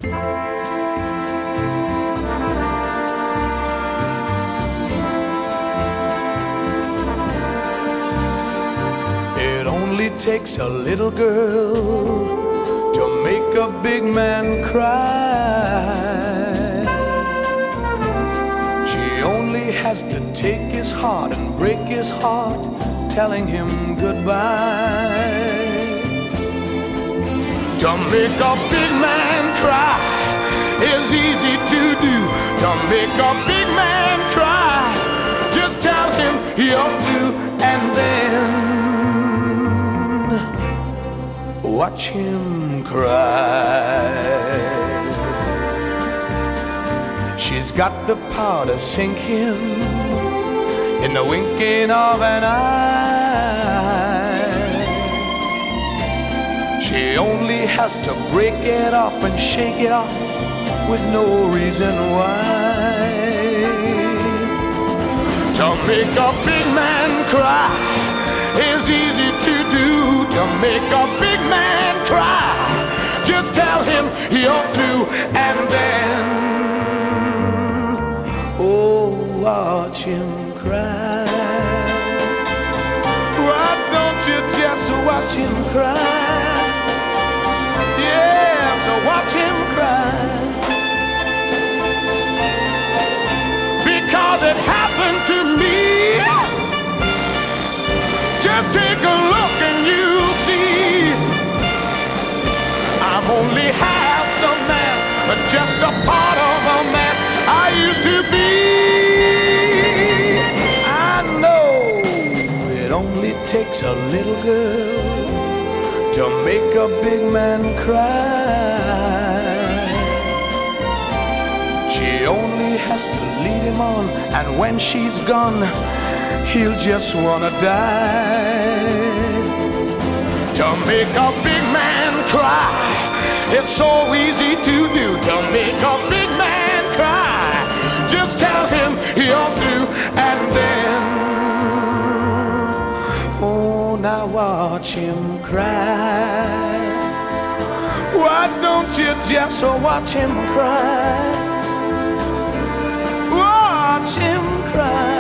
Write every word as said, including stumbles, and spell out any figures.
It only takes a little girl to make a big man cry. She only has to take his heart and break his heart, telling him goodbye. To make a big man cry is easy to do. To make a big man cry, just tell him you're through and then watch him cry. She's got the power to sink him in the winking of an eye. She only has to break it off and shake it off with no reason why. To make a big man cry is easy to do. To make a big man cry, just tell him you're through and then oh, watch him cry. Why don't you just watch him cry? Yeah, so watch him cry. Because it happened to me. Just take a look and you'll see I'm only half the man, but just a part of a man I used to be. I know it only takes a little girl to make a big man cry. She only has to lead him on, and when she's gone, he'll just wanna die. To make a big man cry, it's so easy to do. To make a big man cry, just tell him you're through and then oh, now watch him cry. Why don't you just watch him cry? Watch him cry.